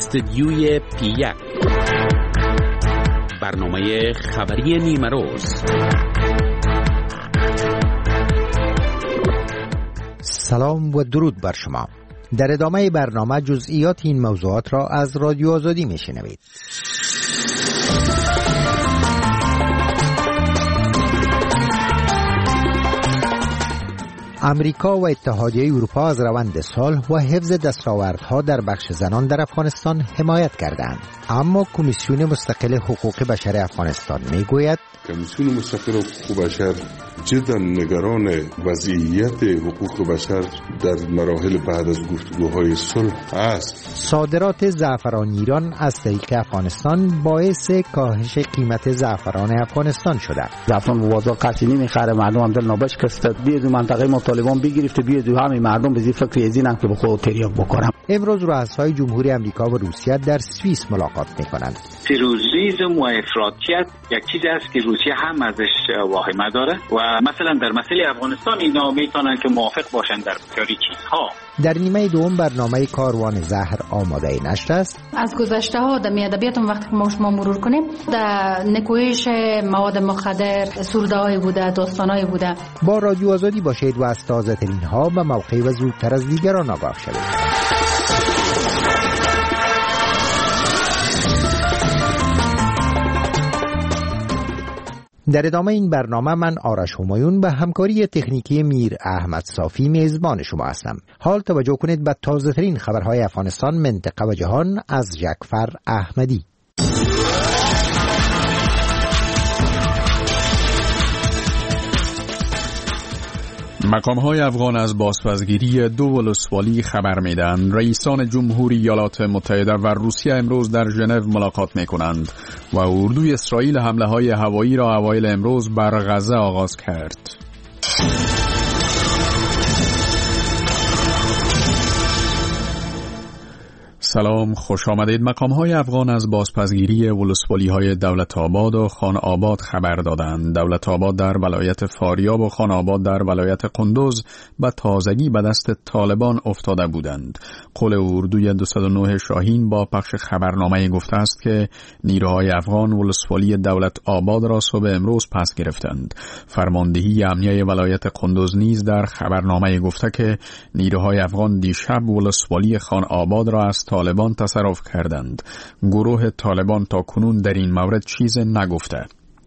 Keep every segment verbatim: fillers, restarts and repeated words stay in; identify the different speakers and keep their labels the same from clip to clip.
Speaker 1: استدیوی پی یک، برنامه خبری نیمه روز.
Speaker 2: سلام و درود بر شما. در ادامه برنامه جزئیات این موضوعات را از رادیو آزادی میشنوید. امریکا و اتحادیه اروپا از روند صلح و حفظ دستاوردها در بخش زنان در افغانستان حمایت کردند، اما کمیسیون مستقل حقوق بشر افغانستان میگوید
Speaker 3: کمیسیون مستقل حقوق بشر جدا نگران وضعیت حقوق بشر در مراحل بعد از گفتگوهای صلح است.
Speaker 2: صادرات زعفران ایران از طریق افغانستان باعث کاهش قیمت زعفران افغانستان شده.
Speaker 4: زعفران به بازار قطعی نمیخره، مردم هم دل نابشکسته. بیاد منطقه ما طالبان بگرفته، بیاد همه مردم به فکر از اینن که به خود تریاک بکنم.
Speaker 2: امروز رؤسای جمهوری آمریکا و روسیه در سوئیس ملاقات میکنند.
Speaker 5: تروریسم و افراطیت یک چیزی است که روسیه هم ازش واهمه داره و مثلا در مسئله افغانستان اینا میتونن که موافق باشن در بسیاری چیزها.
Speaker 2: در نیمه دوم برنامه کاروان زهر آماده نشر است.
Speaker 6: از گذشته ها در ادبیات وقتی که ما شما مرور کنیم در نکویش مواد مخدر سروده‌ای بوده، داستانایی بوده.
Speaker 2: با رادیو آزادی باشید و از تازه ترین ها و موقعی و زودتر از دیگران آگاه شوید. در ادامه این برنامه من آرش همایون به همکاری تکنیکی میر احمد صافی میزبان شما هستم. حال توجه کنید به تازه ترین خبرهای افغانستان، منطقه و جهان از جعفر احمدی.
Speaker 7: مقام‌های افغان از بازپسگیری دو ولسوالی خبر می‌دهند. رئیسان جمهوری ایالات متحده و روسیه امروز در ژنو ملاقات می‌کنند و اردوی اسرائیل حمله‌های هوایی را اوایل امروز بر غزه آغاز کرد. سلام، خوش آمدید. مقام‌های افغان از بازپسگیری ولسوالی‌های دولت آباد و خان آباد خبر دادند. دولت آباد در ولایت فاریاب و خان آباد در ولایت قندوز به تازگی به دست طالبان افتاده بودند. قول اردوی دویست و نه شاهین با پخش خبرنامه گفته است که نیروهای افغان ولسوالی دولت آباد را صبح امروز پس گرفتند. فرماندهی امنیه ولایت قندوز نیز در خبرنامه گفته که نیروهای افغان دیشب ولسوالی خان آباد را از طالبان تصرف کردند. گروه طالبان تا کنون در این مورد چیز نگفته.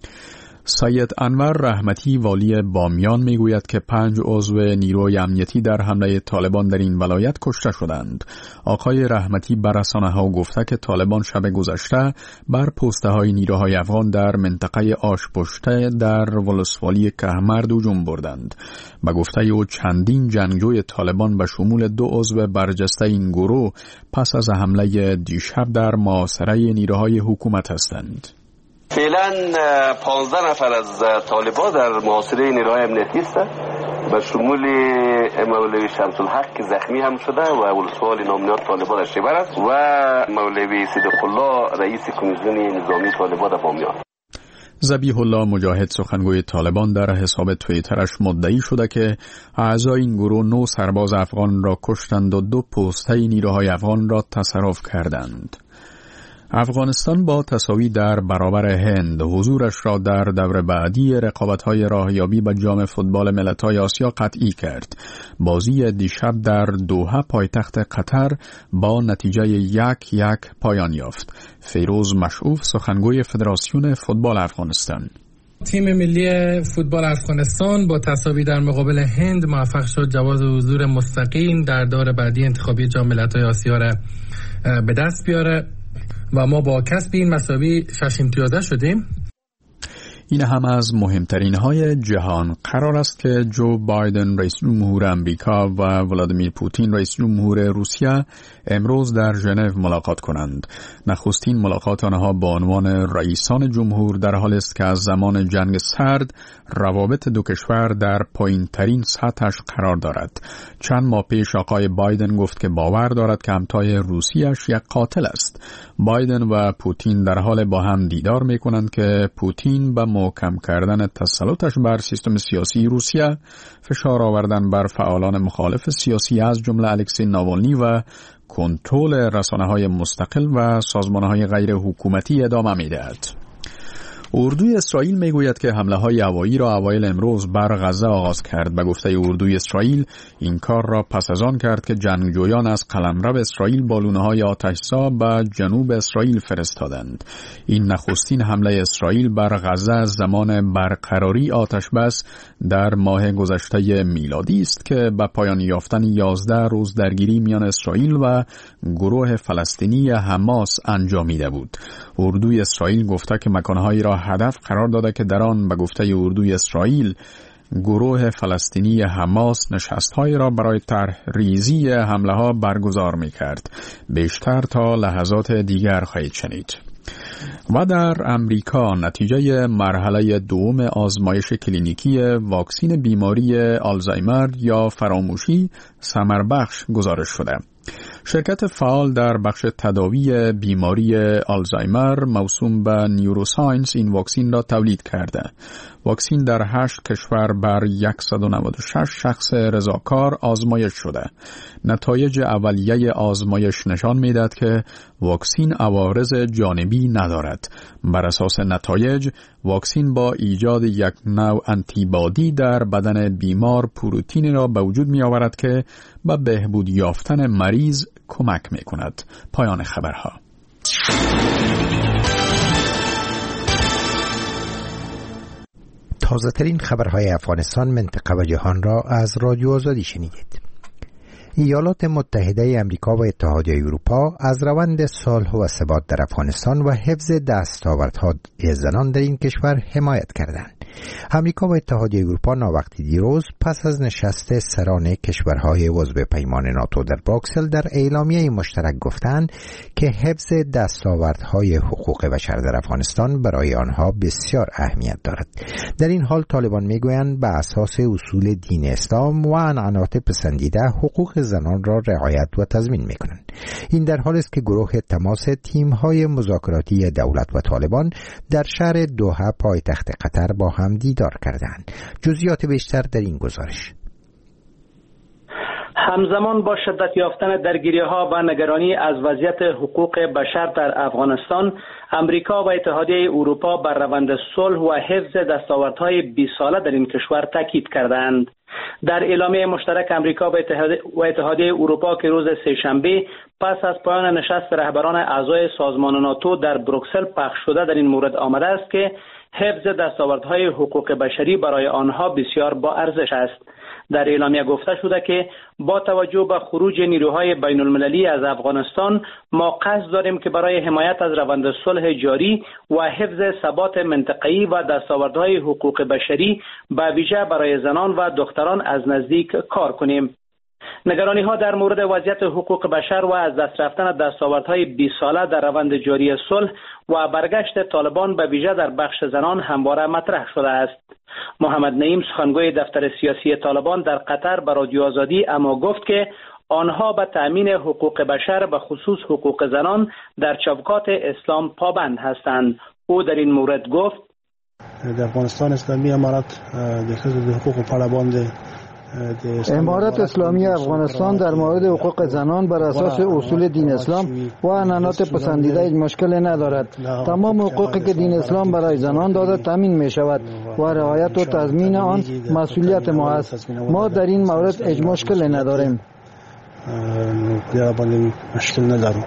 Speaker 7: سید انور رحمتی والی بامیان میگوید که پنج عضو نیروی امنیتی در حمله طالبان در این ولایت کشته شدند. آقای رحمتی بر رسانه‌ها گفته که طالبان شب گذشته بر پسته های نیروهای افغان در منطقه آشپشته در ولسوالی کهمرد هجوم بردند. به گفته او چندین جنگجوی طالبان به شمول دو عضو برجسته این گروه پس از حمله دیشب در محاصره نیروهای حکومت هستند.
Speaker 8: فعلا پانزده نفر از طالبان در محاصره نیروهای امنیتی هستند، به شمول مولوی شمس الحق که زخمی هم شده و ولسوالی نامنیات طالبان در شیبر است و مولوی صدیق الله رئیس کمیسیون نظامی طالبان در بامیان.
Speaker 7: ذبیح الله مجاهد سخنگوی طالبان در حساب توییترش مدعی شده که اعضای این گروه نو سرباز افغان را کشتند و دو پسته نیروهای افغان را تصرف کردند. افغانستان با تساوی در برابر هند حضورش را در دور بعدی رقابت‌های راهیابی به جام فوتبال ملت‌های آسیا قطعی کرد. بازی دیشب در دوحه پایتخت قطر با نتیجه یک یک پایان یافت. فیروز مشعوف سخنگوی فدراسیون فوتبال افغانستان:
Speaker 9: تیم ملی فوتبال افغانستان با تساوی در مقابل هند موفق شد جواز حضور مستقیم در دور بعدی انتخابی جام ملت‌های آسیا را به دست بیاره و ما با کسب این مساوی شش امتیازه شدیم.
Speaker 7: این هم از مهمترین های جهان. قرار است که جو بایدن رئیس جمهور امریکا و ولادیمیر پوتین رئیس جمهور روسیه امروز در ژنو ملاقات کنند. نخستین ملاقات آنها با عنوان رئیسان جمهور در حال است که از زمان جنگ سرد روابط دو کشور در پایین ترین سطحش قرار دارد. چند ماه پیش آقای بایدن گفت که باور دارد که همتای روسیش یک قاتل است. بایدن و پوتین در حال با هم دیدار می کنند که پوتین به محکم کردن تسلطش بر سیستم سیاسی روسیه، فشار آوردن بر فعالان مخالف سیاسی از جمله الکسی ناوالنی و کنترل رسانه‌های مستقل و سازمان‌های غیر حکومتی ادامه می‌دهد. اردوی اسرائیل میگوید که حمله‌های هوایی را اوایل امروز بر غزه آغاز کرد. به گفته اردوی اسرائیل این کار را پس از آن کرد که جنگجویان از قلمرو اسرائیل بالون‌های آتش‌زا به جنوب اسرائیل فرستادند. این نخستین حمله اسرائیل بر غزه از زمان برقراری آتش‌بس در ماه گذشته میلادی است که به پایان یافتن یازده روز درگیری میان اسرائیل و گروه فلسطینی حماس انجامیده بود. اردوی اسرائیل گفته که مکان‌هایی را هدف قرار داده که در آن به گفته اردوی اسرائیل گروه فلسطینی حماس نشست‌هایی را برای طرح ریزی حمله‌ها برگزار می‌کرد. بیشتر تا لحظات دیگر خواهید شنید. و در امریکا نتیجه مرحله دوم آزمایش کلینیکی واکسین بیماری آلزایمر یا فراموشی ثمربخش گزارش شده. شرکت فعال در بخش تداوی بیماری آلزایمر موسوم به نیوروساینس این واکسین را تولید کرده. واکسین در هشت کشور بر صد و نود و شش شخص رضاکار آزمایش شده. نتایج اولیه آزمایش نشان می‌دهد که واکسین عوارض جانبی ندارد. بر اساس نتایج، واکسین با ایجاد یک نوع آنتیبادی در بدن بیمار پروتئینی را به وجود می‌آورد که به بهبود یافتن مریض کمک می‌کند. پایان خبرها.
Speaker 2: تازه ترین خبرهای افغانستان، منطقه و جهان را از رادیو آزادی شنیدید. ایالات متحده امریکا و اتحادیه اروپا از روند صلح و ثبات در افغانستان و حفظ دستاوردهای زنان در این کشور حمایت کردند. امریکا و اتحادیه اروپا ناوقتی دیروز پس از نشست سران کشورهای عضو پیمان ناتو در بروکسل در اعلامیه مشترک گفتند که حفظ دستاوردهای حقوق بشر در افغانستان برای آنها بسیار اهمیت دارد. در این حال طالبان میگویند به اساس اصول دین اسلام و عنعنات پسندیده حقوق زنان را رعایت و تضمین میکنند. این در حالی است که گروه تماس تیم‌های مذاکراتی دولت و طالبان در شهر دوحه پایتخت قطر با هم دیدار کردند. جزئیات بیشتر در این گزارش.
Speaker 10: همزمان با شدت یافتن درگیری‌ها و نگرانی از وضعیت حقوق بشر در افغانستان، امریکا و اتحادیه اروپا بر روند صلح و حفظ دستاوردهای بیست ساله در این کشور تاکید کردند. در اعلامیه مشترک امریکا و اتحادیه اروپا که روز سه‌شنبه پس از پایان نشست رهبران اعضای سازمان ناتو در بروکسل پخش شده در این مورد آمده است که حفظ دستاوردهای حقوق بشری برای آنها بسیار با ارزش است. در اعلامیه گفته شده که با توجه به خروج نیروهای بین المللی از افغانستان، ما قصد داریم که برای حمایت از روند صلح جاری و حفظ ثبات منطقه‌ای و دستاوردهای حقوق بشری به ویژه برای زنان و دختران از نزدیک کار کنیم. نگرانی ها در مورد وضعیت حقوق بشر و از دست رفتن دستاوردهای بیست ساله در روند جاری صلح و برگشت طالبان به ویژه در بخش زنان همواره مطرح شده است. محمد نعیم سخنگوی دفتر سیاسی طالبان در قطر به رادیو آزادی اما گفت که آنها به تأمین حقوق بشر به خصوص حقوق زنان در چوکات اسلام پابند هستند. او در این مورد گفت
Speaker 11: در افغانستان اسلامی امارت د حقوق طالبان
Speaker 12: امارت اسلامی افغانستان در مورد حقوق زنان بر اساس اصول دین اسلام و عنعنات پسندیده هیچ مشکلی ندارد. تمام حقوقی که دین اسلام برای زنان داده تامین می شود و رعایت و تضمین آن مسئولیت ما است. ما در این مورد هیچ مشکلی نداریم.
Speaker 11: مشکل نداریم.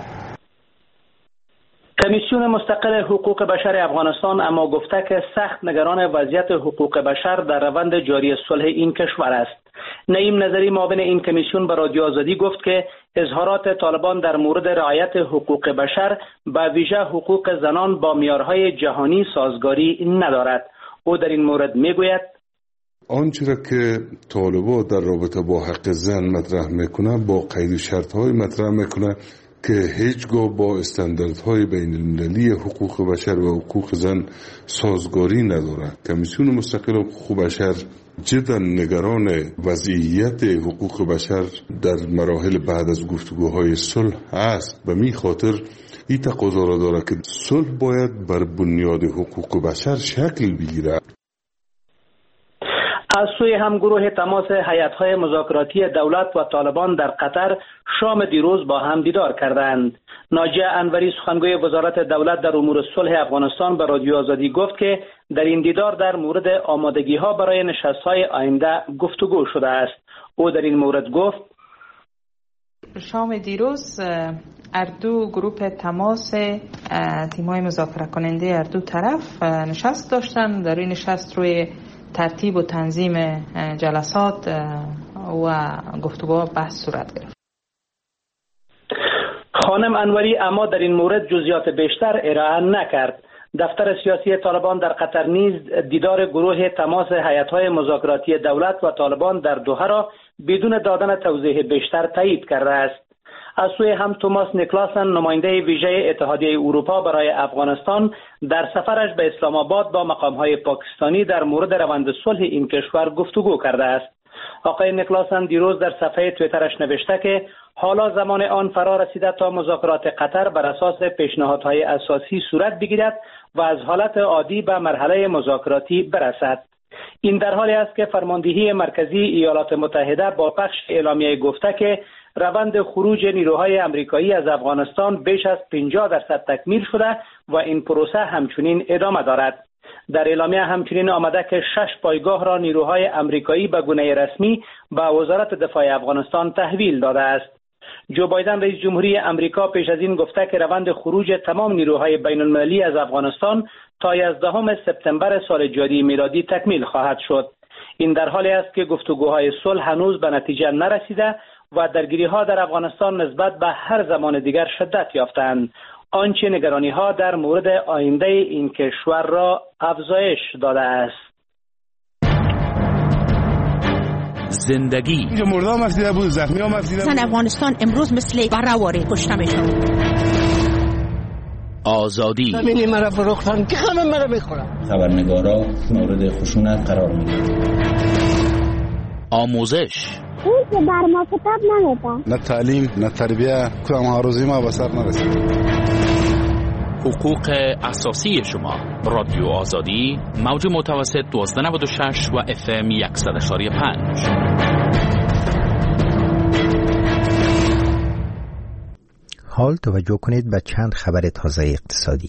Speaker 10: کمیسیون مستقل حقوق بشر افغانستان اما گفته که سخت نگران وضعیت حقوق بشر در روند جاری صلح این کشور است. نعیم نظری معاون این کمیسیون به رادیو آزادی گفت که اظهارات طالبان در مورد رعایت حقوق بشر به ویژه حقوق زنان با معیارهای جهانی سازگاری ندارد. او در این مورد میگوید
Speaker 3: آنچه را که طالبان در رابطه با حق زن مطرح میکنه با قید و شرط‌های مطرح میکنه که هیچگاه با استانداردهای بین المللی حقوق بشر و حقوق زن سازگاری ندارد. کمیسیون مستقل حقوق بشر جدا نگران وضعیت حقوق بشر در مراحل بعد از گفتگوهای صلح است. به می خاطر این تقاضا را دارد که صلح باید بر بنیاد حقوق بشر شکل بگیرد.
Speaker 10: از سوی هم گروه تماس هیئت‌های مذاکراتی دولت و طالبان در قطر شام دیروز با هم دیدار کردند. ناجیه انوری سخنگوی وزارت دولت در امور صلح افغانستان به رادیو آزادی گفت که در این دیدار در مورد آمادگی‌ها برای نشست‌های آینده گفتگو شده است. او در این مورد گفت:
Speaker 13: شام دیروز اردو گروپ تماس تیم‌های مذاکره کننده اردو طرف نشست داشتن. در این نشست روی ترتیب و تنظیم جلسات و گفتگوها بحث صورت گرفت.
Speaker 10: خانم انوری اما در این مورد جزئیات بیشتر ارائه نکرد. دفتر سیاسی طالبان در قطر نیز دیدار گروه تماس هیئت‌های مذاکراتی دولت و طالبان در دوحه را بدون دادن توضیح بیشتر تایید کرده است. از سوی هم توماس نیکلاسن نماینده ویژه اتحادیه اروپا برای افغانستان در سفرش به اسلام آباد با مقام‌های پاکستانی در مورد روند صلح این کشور گفتگو کرده است. آقای نیکلاسن دیروز در صفحه توییترش نوشته که حالا زمان آن فرا رسیده تا مذاکرات قطر بر اساس پیشنهادهای اساسی صورت بگیرد و از حالت عادی به مرحله مذاکراتی برسد. این در حالی است که فرماندهی مرکزی ایالات متحده با پخش اعلامیه گفته که روند خروج نیروهای آمریکایی از افغانستان بیش از پنجاه درصد تکمیل شده و این پروسه همچنین ادامه دارد. در اعلامیه همچنین آمده که شش پایگاه را نیروهای آمریکایی به گونه رسمی به وزارت دفاع افغانستان تحویل داده است. جو بایدن رئیس جمهوری آمریکا پیش از این گفته که روند خروج تمام نیروهای بین المللی از افغانستان تا یازدهم سپتامبر سال جاری میلادی تکمیل خواهد شد. این در حالی است که گفتگوهای صلح هنوز به نتیجه نرسیده و درگیری‌ها در افغانستان نسبت به هر زمان دیگر شدت یافتند، آنچه نگرانی‌ها در مورد آینده این کشور را افزایش داده است.
Speaker 1: زندگی
Speaker 14: اینجا مردم مفیده بود، زخمی ها مفیده بود.
Speaker 15: زن افغانستان امروز مثل برآواره کشته میشن.
Speaker 1: آزادی
Speaker 16: زمینی مرا فروختن که همه مرا میخورن.
Speaker 17: خبرنگارا مورد خشونت قرار میگیرن.
Speaker 1: آموزش
Speaker 18: اون که بر ما کتاب نمیدن.
Speaker 14: نه تعلیم نه تربیه کدام آرزوی ما به سر نرسید.
Speaker 1: حقوق اساسی شما. رادیو آزادی موج متوسط دوازده نود و شش و اف ام صد و پنج.
Speaker 2: حال توجه کنید به چند خبر تازه اقتصادی.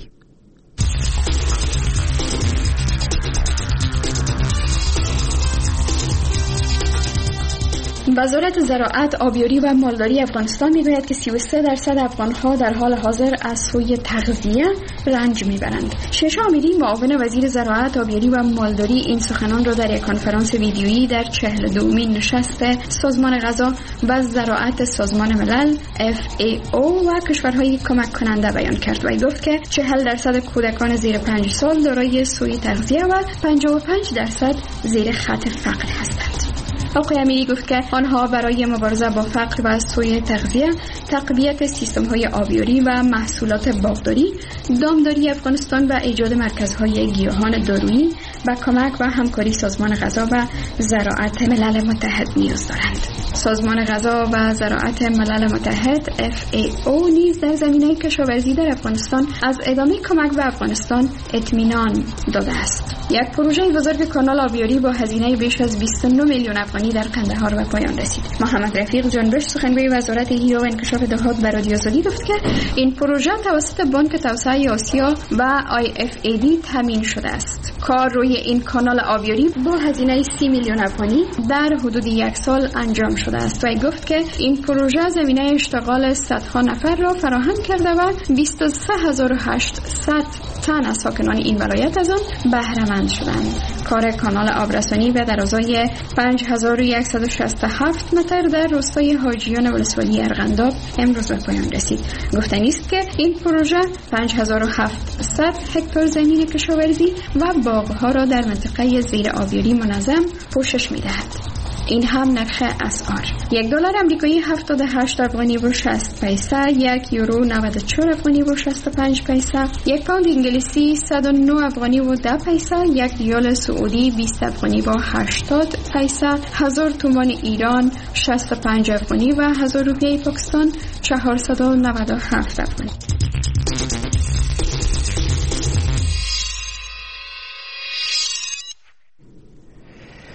Speaker 19: وزارت زراعت، آبیاری و مالداری افغانستان میگوید که سی و سه درصد افغانها در حال حاضر از سوی تغذیه رنج میبرند. شیشه امیری معاون وزیر زراعت، آبیاری و مالداری این سخنان را در یک کنفرانس ویدیویی در چهل و دومین نشست سازمان غذا و زراعت سازمان ملل اف ای او و کشورهای کمک کننده بیان کرد و گفت که چهل درصد کودکان زیر پنج سال دارای سوی تغذیه و پنجاه و پنج درصد زیر خط فقر هستند. آقای امیری گفت که آنها برای مبارزه با فقر و سوی تغذیه، تقویت سیستم‌های آبیاری و محصولات باغداری، دامداری افغانستان و ایجاد مرکزهای گیاهان دارویی و کمک و همکاری سازمان غذا و زراعت ملل متحد نیاز دارند. سازمان غذا و زراعت ملل متحد اف ای او نیز در زمینه کشاورزی در افغانستان از ادامه کمک به افغانستان اطمینان داده است. یک پروژه بزرگ کانال آبیاری با هزینه بیش از بیست و نه میلیون افغانی در قندهار به پایان رسید. محمد رفیق جنبش سخنگوی وزارت حیوی و انکشاف دهات به رادیو آزادی گفت که این پروژه توسط بانک توسعه آسیا و آی اف ای دی تامین شده است. کار روی این کانال آبیاری با هزینه سی میلیون افغانی در حدود یک سال انجام شده است و گفت که این پروژه زمینه اشتغال صدها نفر را فراهم کرده و بیست و سه هزار و هشتصد تن از ساکنان این ولایت از آن بهره مند شدند. کار کانال آبرسانی به درازای پنج هزار و صد و شصت و هفت متر در روستای حاجیان ولسوالی ارغنداب امروز به پایان رسید. گفتنی است که این پروژه پنج هزار و هفتصد هکتار زمین کشاورزی و باغ‌ها را در منطقه زیر آبیاری منظم پوشش می‌دهد. این هم نرخ اسعار: یک دلار آمریکایی هفتاد و هشت افغانی و شصت پیسه، یک یورو نود و چهار افغانی و شصت و پنج پیسه، یک پوند انگلیسی صد و نه افغانی و ده پیسه، یک ریال سعودی بیست افغانی و هشتاد پیسه، هزار تومان ایران شصت و پنج افغانی و هزار روپیه پاکستان چهارصد و نود و هفت افغانی.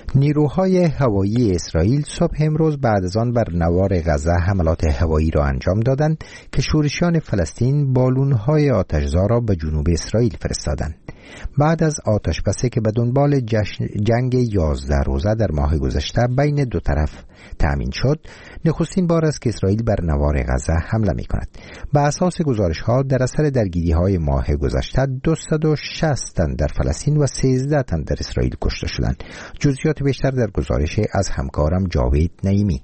Speaker 2: نیروهای هوایی اسرائیل صبح امروز بعد از آن بر نوار غزه حملات هوایی را انجام دادند که شورشیان فلسطین بالون‌های آتش‌زا را به جنوب اسرائیل فرستادند. بعد از آتشبسی که به دنبال جنگ یازده روزه در ماه گذشته بین دو طرف تأمین شد، نخستین بار است که اسرائیل بر نوار غزه حمله می کند. به اساس گزارش ها در اثر درگیری های ماه گذشته دویست و شصت تن در فلسطین و سیزده تن در اسرائیل کشته شدند. جزئیات بیشتر در گزارش از همکارم جاوید نعیمی.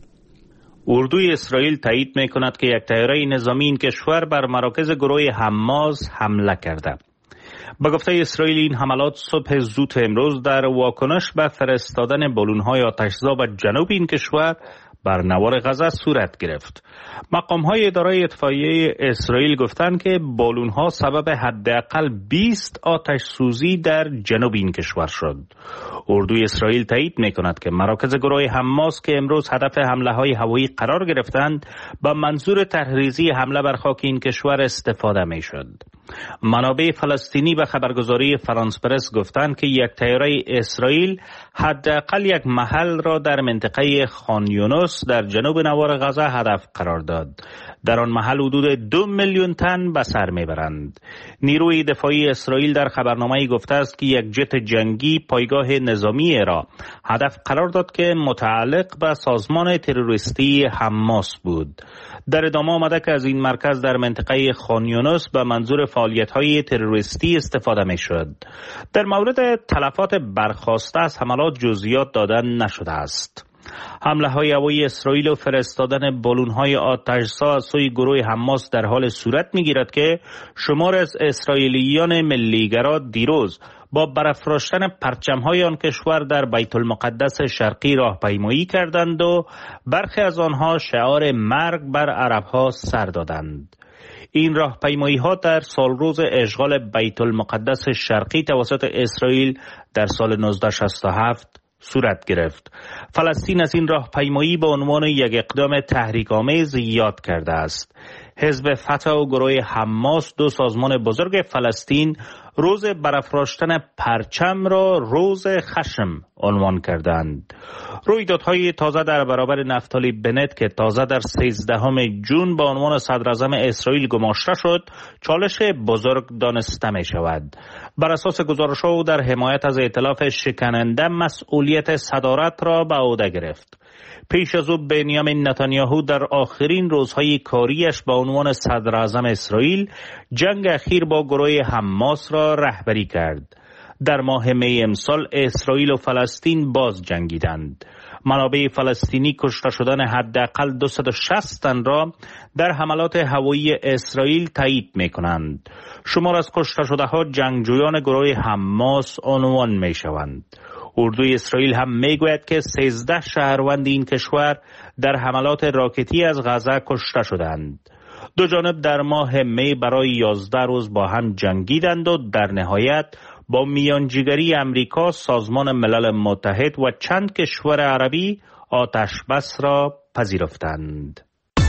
Speaker 20: اردوی اسرائیل تایید می کند که یک طیاره نظامی این کشور بر مراکز گروه حماس حمله کرده. با گفته اسرائیل این حملات صبح زود امروز در واکنش به فرستادن بالون‌های آتش‌زا به جنوب این کشور بر نوار غزه صورت گرفت. مقام‌های اداره اطفائیه اسرائیل گفتند که بالون‌ها سبب حداقل بیست آتش سوزی در جنوب این کشور شد. اردوی اسرائیل تایید می‌کند که مراکز گروه حماس که امروز هدف حمله‌های هوایی قرار گرفتند با منظور تحریزی حمله بر خاک این کشور استفاده می‌شد. منابع فلسطینی به خبرگزاری فرانس پرس گفتند که یک طیاره اسرائیل حداقل یک محل را در منطقه خان یونس در جنوب نوار غزه هدف قرار داد. در آن محل حدود دو میلیون تن به سر میبرند. نیروی دفاعی اسرائیل در خبرنامه‌ای گفته است که یک جت جنگی پایگاه نظامی را هدف قرار داد که متعلق به سازمان تروریستی حماس بود. در ادامه آمده که از این مرکز در منطقه خان یونس به منظور فعالیت‌های تروریستی استفاده می‌شد. در مورد تلفات برخاسته از حملات جزئیات دادن نشده است. حمله های هوایی اسرائیل و فرستادن بالون‌های آتش‌زا از سوی گروه حماس در حال صورت می‌گیرد که شمار از اسرائیلیان ملیگرا دیروز با برافراشتن پرچم‌های آن کشور در بیت المقدس شرقی راهپیمایی کردند و برخی از آنها شعار مرگ بر عرب‌ها سر دادند. این راهپیمایی‌ها در سال روز اشغال بیت المقدس شرقی توسط اسرائیل در سال نوزده شصت و هفت صورت گرفت. فلسطین از این راهپیمایی به عنوان یک اقدام تحریک‌آمیز یاد کرده است. حزب فتح و گروه حماس، دو سازمان بزرگ فلسطین، روز برافراشتن پرچم را روز خشم عنوان کردند. رویدادهای تازه در برابر نفتالی بنت که تازه در سیزدهم ژوئن به عنوان صدراعظم اسرائیل گماشته شد، چالش بزرگ دانسته می شود. بر اساس گزارش‌ها او در حمایت از ائتلاف شکننده مسئولیت صدارت را به عهده گرفت. پیش از او بنیامین نتانیاهو در آخرین روزهای کاریش با عنوان صدراعظم اسرائیل جنگ اخیر با گروه حماس را رهبری کرد. در ماه می امسال اسرائیل و فلسطین باز جنگیدند. منابع فلسطینی کشته شدن حداقل دویست و شصت تن را در حملات هوایی اسرائیل تایید می کنند. شمار از کشته شده ها جنگجویان گروه حماس عنوان می شوند. اردوی اسرائیل هم میگوید که سیزده شهروند این کشور در حملات راکتی از غزه کشته شدند. دو جانب در ماه می برای یازده روز با هم جنگیدند و در نهایت با میانجیگری امریکا، سازمان ملل متحد و چند کشور عربی آتش بس را پذیرفتند.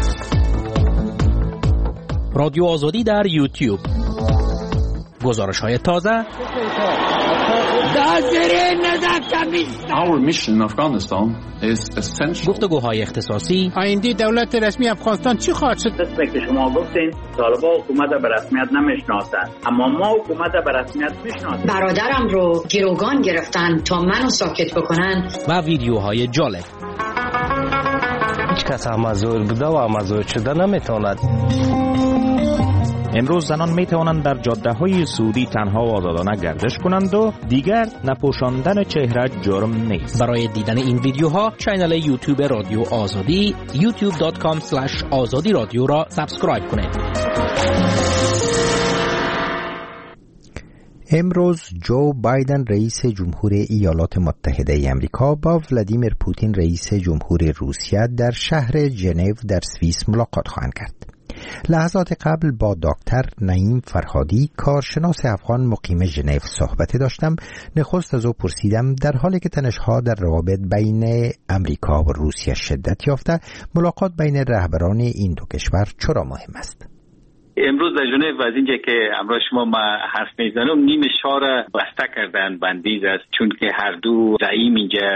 Speaker 1: رادیو آزادی در یوتیوب، گزارش های تازه.
Speaker 7: Our mission in Afghanistan is essential.
Speaker 1: گفتگوهای اختصاصی.
Speaker 16: آینده دولت رسمی افغانستان چی خواهد شد؟
Speaker 5: مثل که شما گفتین طالبان حکومت به رسمیت نمیشناسند، اما ما حکومت به رسمیت میشناسیم.
Speaker 21: برادرم رو گروگان گرفتن تا منو ساکت بکنن.
Speaker 1: و ویدیوهای جالب.
Speaker 22: هیچ کس امازور بوده و امازور شده نمیتواند.
Speaker 1: امروز زنان می توانند در جاده های سعودی تنها و آزادانه گردش کنند و دیگر نپوشاندن چهره جرم نیست. برای دیدن این ویدیوها کانال یوتیوب رادیو آزادی یوتیوب دات کام اسلش آزادی رادیو را سابسکرایب کنید.
Speaker 2: امروز جو بایدن رئیس جمهور ایالات متحده ای آمریکا با ولادیمیر پوتین رئیس جمهور روسیه در شهر ژنو در سوئیس ملاقات خواهند کرد. لحظات قبل با دکتر نعیم فرهادی کارشناس افغان مقیم ژنو صحبت داشتم. نخست از او پرسیدم در حالی که تنش‌ها در روابط بین امریکا و روسیه شدت یافته، ملاقات بین رهبران این دو کشور چرا مهم است؟
Speaker 5: امروز در ژنو از اینجا که امروز شما ما حرف میزنم نیم شهر بسته کردن بندیز است، چون که هر دو زعیم اینجا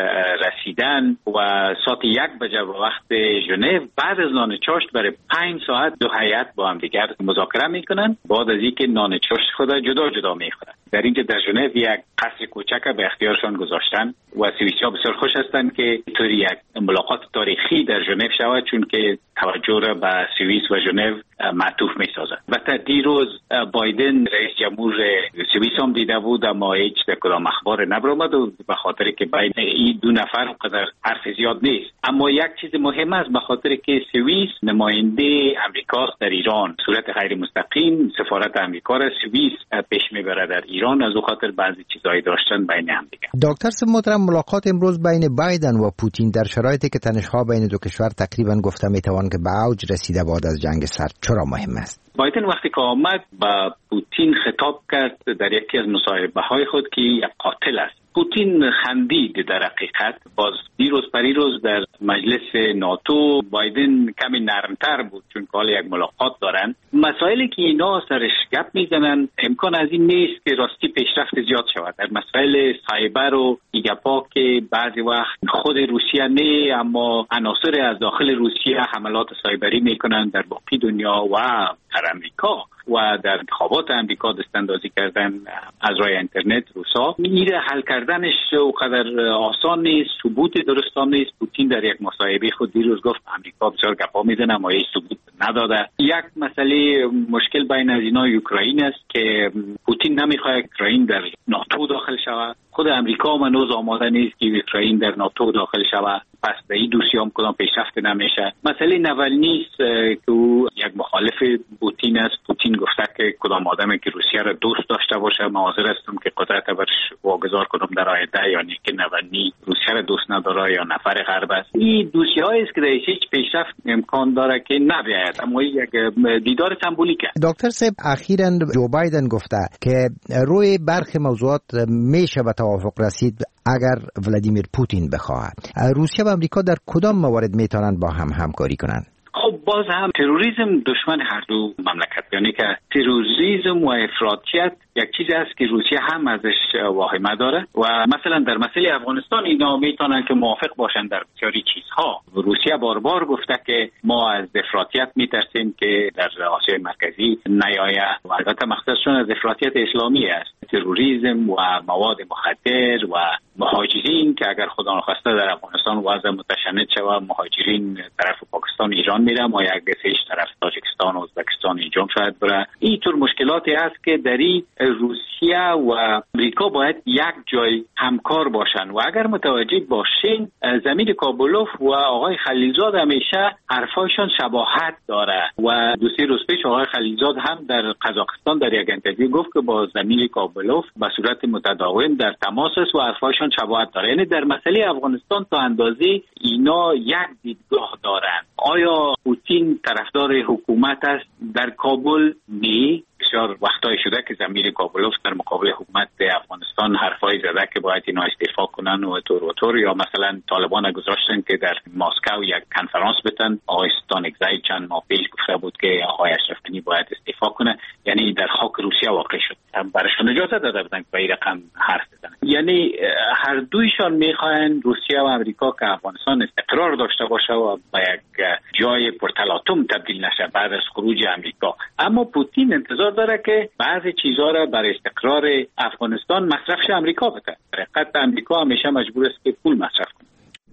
Speaker 5: رسیدن و ساعت یک بجه به وقت ژنو بعد از نان چاشت برای پنج ساعت دو هیئت با هم دیگر مذاکره میکنن. بعد از اینکه نان چاشت خود جدا جدا میخورن. در اینجا در ژنو یک قصر کوچک به اختیارشان گذاشتن و سوئیسی‌ها بسیار خوش هستند که اینطوری یک ملاقات تاریخی در ژنو شود، چون که توجه را به سوئیس و ژنو معطوف میسازد. و دیروز بایدن رئیس جمهور سوئیس هم دیده بود، اما هیچ کدام اخبار نبرآمد و به خاطر که بین این دو نفر قدر حرف زیاد نیست. اما یک چیز مهم است، به خاطر که سوئیس نماینده امریکاست در ایران، صورت غیر مستقیم سفارت امریکا را سوئیس پیش میبره در ایران، از او خاطر بعضی چیزایی داشتن بین هم دیگه.
Speaker 2: دکتر صاحب محترم، ملاقات امروز بین بایدن و پوتین در شرایطی که تنش‌ها بین دو کشور تقریبا گفته میتوان که به اوج رسیده بعد از جنگ سرد، چرا مهم است؟
Speaker 5: بایدن وقتی که آمد با پوتین خطاب کرد در یکی از مصاحبه‌های خود که یک قاتل است. پوتین خندید. در حقیقت باز دیروز پریروز در مجلس ناتو بایدن کمی نرمتر بود، چون حال یک ملاقات دارن. مسائلی که اینا سرش گپ میزنن امکان از این نیست که راستی پیشرفت زیاد شود. در مسائل سایبر و ایگپا که بعضی وقت خود روسیه نه، اما عناصر از داخل روسیه حملات سایبری میکنن در باقی دنیا و در امریکا و در انتخابات امریکا دستاندازی کردن از راه اینترنت روسا. میره حل کردنش اونقدر آسان نیست، ثبوت درستان نیست. پوتین در یک مصاحبه خود دیروز گفت امریکا بسیار گپا میزنه اما هیچ ثبوت نداده. یک مسئله مشکل بین از اینا اوکراین است که پوتین نمیخواد اوکراین در ناتو داخل شود. خود امریکا هم هنوز آماده نیست که اوکراین در ناتو داخل شود. پس در این دوسیه هم کدام پیشرفت نمیشه. مسئله نوالنی است که او یک مخالف پوتین است. پوتین گفته که کدام آدمی که روسیه را دوست داشته باشه من حاضر هستم که قدرت برش واگذار کنم در آینده، یعنی که نوالنی روسیه را دوست نداره یا نفر غرب است. این دوسیه‌ای است که در هیچ پیشرفت امکان داره که نبیاید، اما یک دیدار سمبولیک است.
Speaker 2: دکتر صاحب اخیراً جو بایدن گفته که روی برخی موضوعات میشه به توافق رسید اگر ولادیمیر پوتین بخواهد. روسیه و آمریکا در کدام موارد میتونن با هم همکاری کنند؟
Speaker 5: خب باز هم تروریسم دشمن هر دو مملکت، یعنی که تروریسم و افراطیت یک چیزی است که روسیه هم ازش واهمه داره و مثلا در مسئله افغانستان اینا میتونن که موافق باشن در بسیاری چیزها. روسیه بار بار گفته که ما از افراطیت میترسیم که در آسیای مرکزی نیاید و البته مقصدشون از افراطیت اسلامی است. تروریسم و مواد مخدر و مهاجرین که اگر خدا نخواسته در افغانستان وضع متشنج شود، مهاجرین طرف پاکستان ایران میره، ما یک دسهش طرف تاجیکستان و ازبکستان اینجا شاید بره. این طور مشکلاتی هست که در این روسیه و امریکا باید یک جای همکار باشن و اگر متوجه باشین زمین کابلوف و آقای خلیلزاد همیشه حرفایشان شباهت داره و دو سه روز پیش آقای خلیلزاد هم در قزاقستان در یک اینترویو گفت که با زمین کابلوف به صورت متداوم در تماس است و حرفایشان شباهت داره. یعنی در مسئله افغانستان تا اندازه اینا یک دیدگاه دارن. آیا پوتین طرفدار حکومت است در کابل؟ نه. بسیار وقتایی شده که زمین کابلوف در مقابل حکومت افغانستان حرفای زده که باید اینا استعفا کنن و طور و طور، یا مثلا طالبان گذاشتن که در مسکو یک کنفرانس بتن. آقای ستانکزی چند ماه پیش گفته بود که آقای اشرف غنی باید استعفا کنه، یعنی در خاک روسیه واقع شد. برایشون اجازه داده بودن که به این رقم حرف بزنن. یعنی هر دویشان میخواین روسیه و امریکا که افغانستان استقرار داشته باشه و به یک جای پرتلاطم تبدیل نشه بعد از خروج امریکا. اما پوتین انتظار داره که بعضی چیزها را برای استقرار افغانستان مصرفش امریکا بده. در حقیقت امریکا همیشه مجبور است که پول مصرف کنه.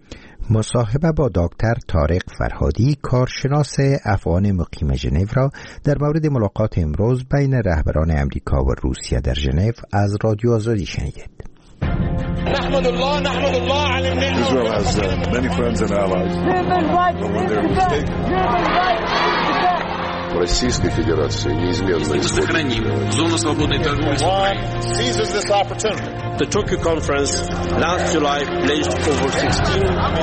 Speaker 2: مصاحبه با دکتر طارق فرهادی، کارشناس افغان مقیم ژنو را در مورد ملاقات امروز بین رهبران امریکا و روسیه در ژنو از رادیو آزادی شنیدید.
Speaker 4: نحمد الله نحمد الله على النعمة.
Speaker 6: Israel has uh, many friends and allies. But when they're mistaken. Российской Федерации неизменно
Speaker 4: сохраним зону свободной торговли. Seizes this opportunity.
Speaker 23: The Tokyo conference last July pledged over sixteen.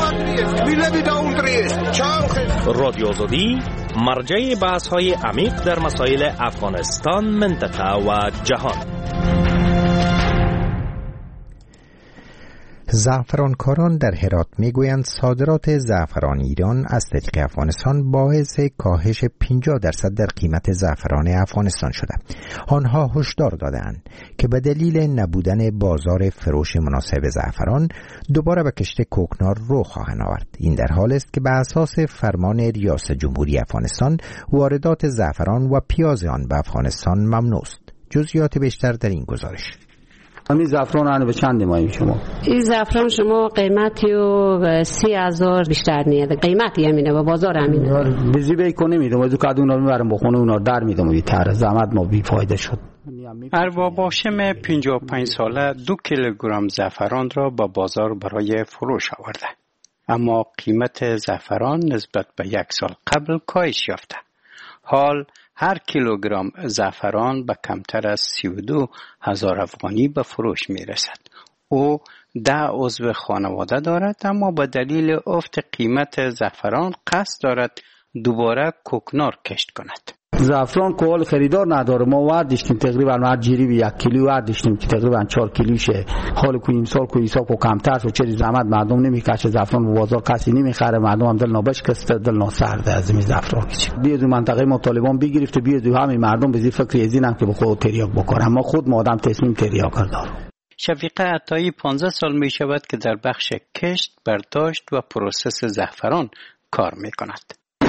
Speaker 1: رادیو آزادی مرجع بحث‌های عمیق در مسائل افغانستان، منطقه و جهان.
Speaker 2: زعفرانکاران در هرات میگویند صادرات زعفران ایران از طریق افغانستان باعث کاهش پنجاه درصد در قیمت زعفران افغانستان شده. آنها هشدار دادند که به دلیل نبودن بازار فروش مناسب زعفران دوباره به کشت کوکنار رو خواهند آورد. این در حال است که به اساس فرمان ریاست جمهوری افغانستان واردات زعفران و پیاز آن به افغانستان ممنوع است. جزئیات بیشتر در این گزارش.
Speaker 8: همین زعفران آن به چند ماییم شما؟
Speaker 9: این زعفران شما قیمتی و سی هزار بیشتر نیست. قیمتی همینه و بازار همینه.
Speaker 8: بیزی بی کنه میدم و دکتر اونا میبرم بخونه اونا در میدم و تر زحمت ما بی فایده شد.
Speaker 12: ارباب هاشم پنجاه و پنج ساله دو کیلوگرم زعفران را با بازار برای فروش آورده. اما قیمت زعفران نسبت به یک سال قبل کاهش یافته. حال هر کیلوگرم زعفران به کمتر از سی و دو هزار افغانی به فروش می رسد. او ده عضو خانواده دارد اما به دلیل افت قیمت زعفران قصد دارد دوباره کوکنار کشت کند.
Speaker 8: زعفران کوال خریدار نداره. ما وردشتیم تقریبا هر جیری به یک کیلو وردشتیم که تقریبا چهار کیلوشه. حال کنیم سال کنیم حساب کو کمتر شد. چه زحمت مردم نمیکشه. زعفران به بازار کسی نمیخره. مردم هم دل نابشکسته دل ناسرده از این زعفران. بیاد منطقه ما طالبان بگرفته بیاد همین مردم به زیر فکر ازینم که به خود تریاک بکنه. اما خود ما آدم تصمیم تریاک داره.
Speaker 12: شفیقه عطایی پانزده سال می شود که در بخش کشت، برداشت و پروسس زعفران کار می کند.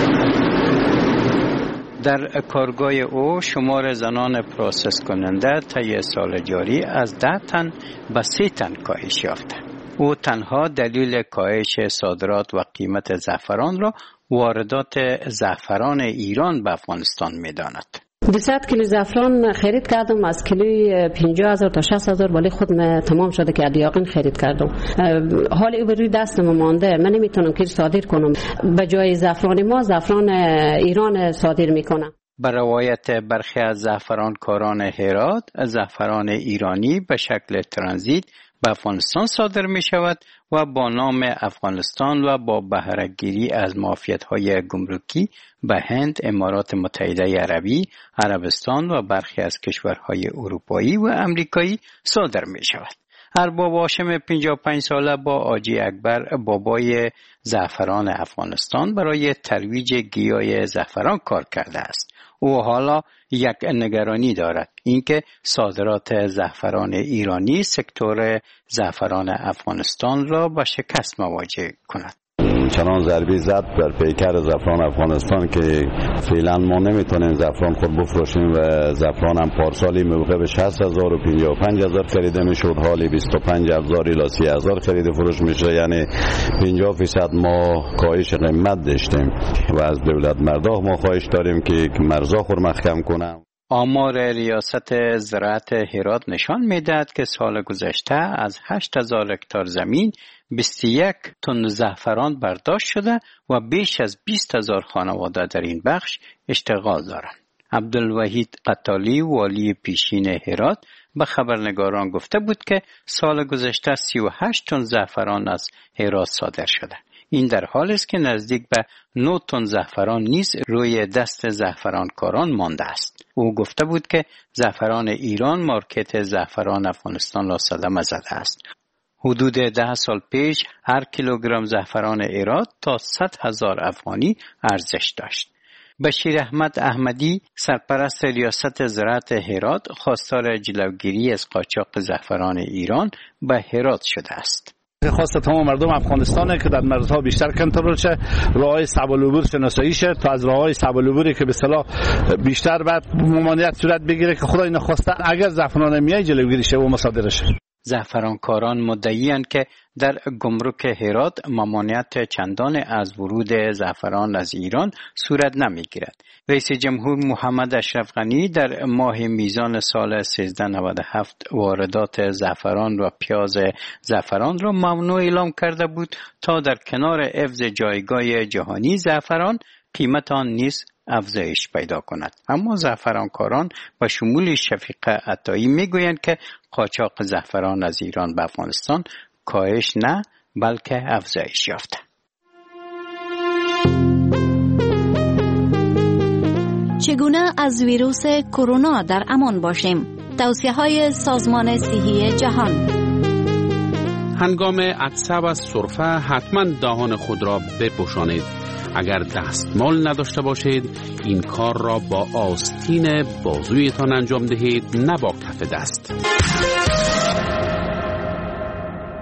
Speaker 12: در کارگاه او شمار زنان پروسس کننده طی سال جاری از ده تن به سی تن کاهش یافته. او تنها دلیل کاهش صادرات و قیمت زعفران را واردات زعفران ایران به افغانستان می داند.
Speaker 9: دویست کیلو زعفران خرید کردم از کیلوی پنجاه هزار تا شصت هزار ولی خود من تمام شده که یقین خرید کردم. حالی او روی دستم مانده. من نمیتونم که صادر کنم. به جای زعفران ما زعفران ایران صادر میکنم.
Speaker 12: به روایت برخی از زعفرانکاران هرات، زعفران ایرانی به شکل ترانزیت به افغانستان صادر می شود و با نام افغانستان و با بهره‌گیری از معافیت‌های گمرکی به هند، امارات متحده عربی، عربستان و برخی از کشورهای اروپایی و امریکایی صادر می شود. ارباب هاشم پنجاه و پنج ساله با آجی اکبر بابای زعفران افغانستان برای ترویج گیاه زعفران کار کرده است. او حالا یک نگرانی دارد، اینکه صادرات زعفران ایرانی سکتور زعفران افغانستان را با شکست مواجه کند.
Speaker 24: چنان ضربی زد در پیکر زعفران افغانستان که فعلا ما نمیتونیم زعفران خود بفروشیم و زعفران هم پارسالی موقع به شصت هزار و پنجاه و پنج هزار خریده میشد، حالی بیست و پنج هزار الی سی هزار خریده فروش میشه. یعنی پنجاه درصد ما کاهش قیمت داشتیم و از دولت مردم ما خواهش داریم که مرزا خود محکم کنه.
Speaker 12: آمار ریاست زراعت هرات نشان میدهد که سال گذشته از هشت هزار هکتار زمین بیست و یک تن زعفران برداشت شده و بیش از بیست هزار خانواده در این بخش اشتغال دارند. عبدالوحید قطالی والی پیشین هرات به خبرنگاران گفته بود که سال گذشته سی و هشت تن زعفران از هرات صادر شده. این در حالی است که نزدیک به نه تن زعفران نیز روی دست زعفرانکاران مانده است. او گفته بود که زعفران ایران مارکت زعفران افغانستان را صدمه زده است. حدود ده سال پیش هر کیلوگرم زعفران هرات تا صد هزار افغانی ارزش داشت. بشیر احمد احمدی سرپرست ریاست زراعت هرات خواستار جلوگیری از قاچاق زعفران ایران به هرات شده است.
Speaker 25: خواست تمام مردم افغانستانه که در مرزها بیشتر کنترل شه، راههای صعب العبور شناسایی شه تا از راههای صعب العبوری که به اصطلاح بیشتر بعد ممانعت صورت بگیره که خدای نخواسته اگر زعفران میای جلوگیری شه و مصادره شه.
Speaker 12: زعفرانکاران مدعی‌اند که در گمرک هرات ممانعت چندان از ورود زعفران از ایران صورت نمی‌گیرد. رئیس جمهور محمد اشرف غنی در ماه میزان سال سیزده نود و هفت واردات زعفران و پیاز زعفران را ممنوع اعلام کرده بود تا در کنار حفظ جایگاه جهانی زعفران قیمت آن نیز افزایش پیدا کند. اما زعفرانکاران و شمول شفیقه عطایی میگویند که قاچاق زعفران از ایران به افغانستان کاهش نه بلکه افزایش یافته.
Speaker 26: چگونه از ویروس کرونا در امان باشیم؟ توصیه‌های سازمان صحی جهان.
Speaker 3: هنگام عطسه و سرفه حتما دهان خود را بپوشانید. اگر دستمال نداشته باشید این کار را با آستین بازویتان انجام دهید، نه با کف دست.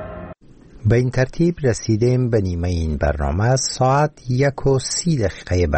Speaker 2: به این ترتیب رسیدیم به نیمه این برنامه. ساعت یک و سی دقیقه